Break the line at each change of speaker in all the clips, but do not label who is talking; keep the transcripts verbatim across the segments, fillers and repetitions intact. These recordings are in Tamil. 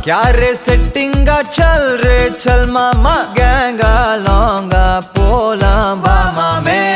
क्या रे सेटिंगा चल रे चल मामा गैंगा लौंगा पोला बामा में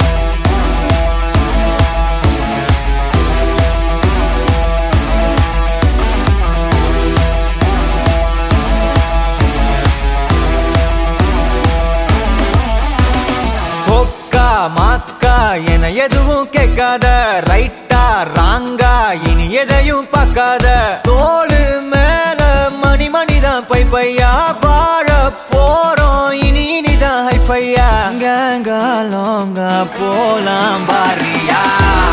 மாக்கா என எதுவும் கேட்காத ரைட்டா ராங்கா இனி எதையும் பார்க்காத தோளு மேல மணி மணிதான் பை பையா வாழ போறோம் இனி இனிதான் ஹைஃபையா கேங்கா லோங்கா போலாம் பாரியா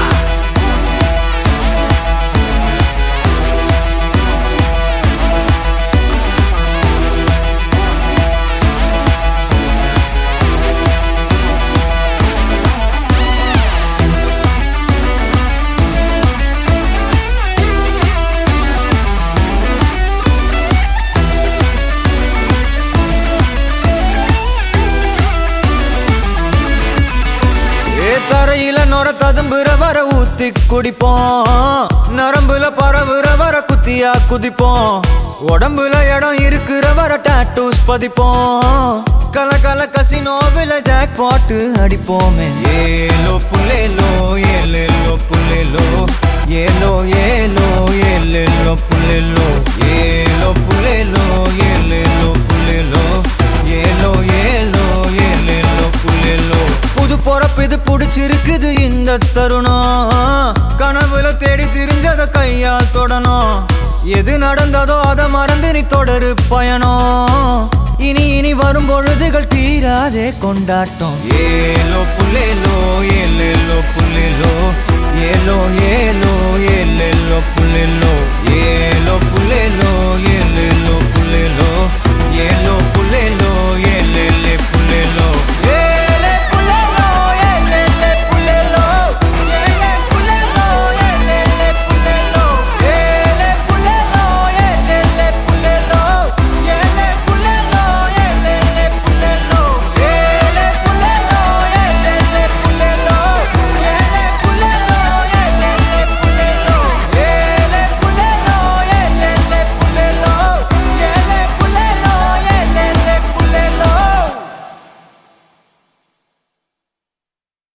தரையில நொர ததும்புற வர ஊத்தி குடிப்போம் நரம்புல பரவுற வர குத்தியா குதிப்போம் உடம்புல இடம் இருக்கிற வர டாட்டூஸ் பதிப்போம் கல கல கசினோவில ஜாக் பாட்டு அடிப்போமே ஏலோ புல்லேலோ ஏலேலோ புல்லேலோ ஏலோ ஏலோ ஏலேலோ புல்லேலோ ஏலோ புல்லேலோ ஏலேலோ புல்லேலோ ஏலோ ஏலோ ஏலேலோ புல்லேலோ புது பொறப்பு இது புடிச்சிருக்குது இந்த தருணம் கனவுல தேடி திரிஞ்சத கையால் தொடணும் எது நடந்ததோ அதை மறந்து நீ தொடரு பயணம் இனி இனி வரும் பொழுதுகள் தீராதே கொண்டாட்டம் ஏலோ புல்லேலோ ஏலேலோ புல்லேலோ ஏலோ ஏலோ